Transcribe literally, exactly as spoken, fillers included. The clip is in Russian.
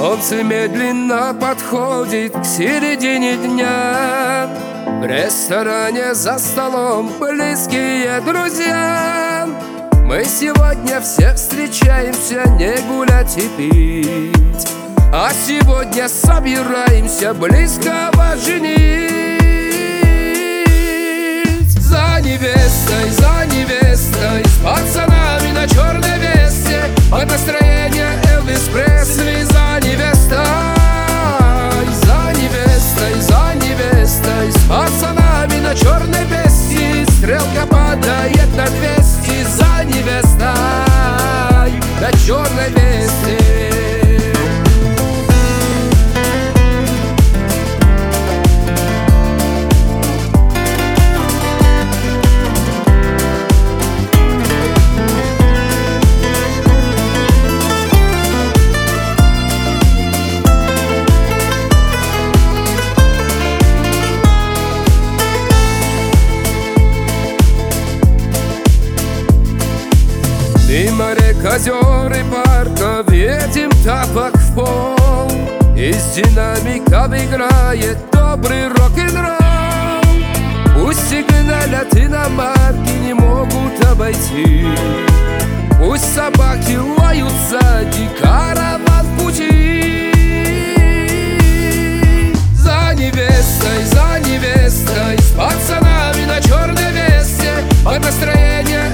Солнце медленно подходит к середине дня. В ресторане за столом близкие друзья. Мы сегодня все встречаемся не гулять и пить, а сегодня собираемся близкого женить. За невестой, за невестой, с пацанами на черной весте, под настроение Элвис Пресли. За невестой, за невестой, за невестой, с пацанами на черной весте, стрелка падает на двести. За невестой на черной весте. Мимо рек, озер и парков едем тапок в пол. Из динамиков играет добрый рок-н-ролл. Пусть сигналят иномарки, не могут обойти. Пусть собаки лают сзади, караван в пути. За невестой, за невестой, с пацанами на черной весте, под настроение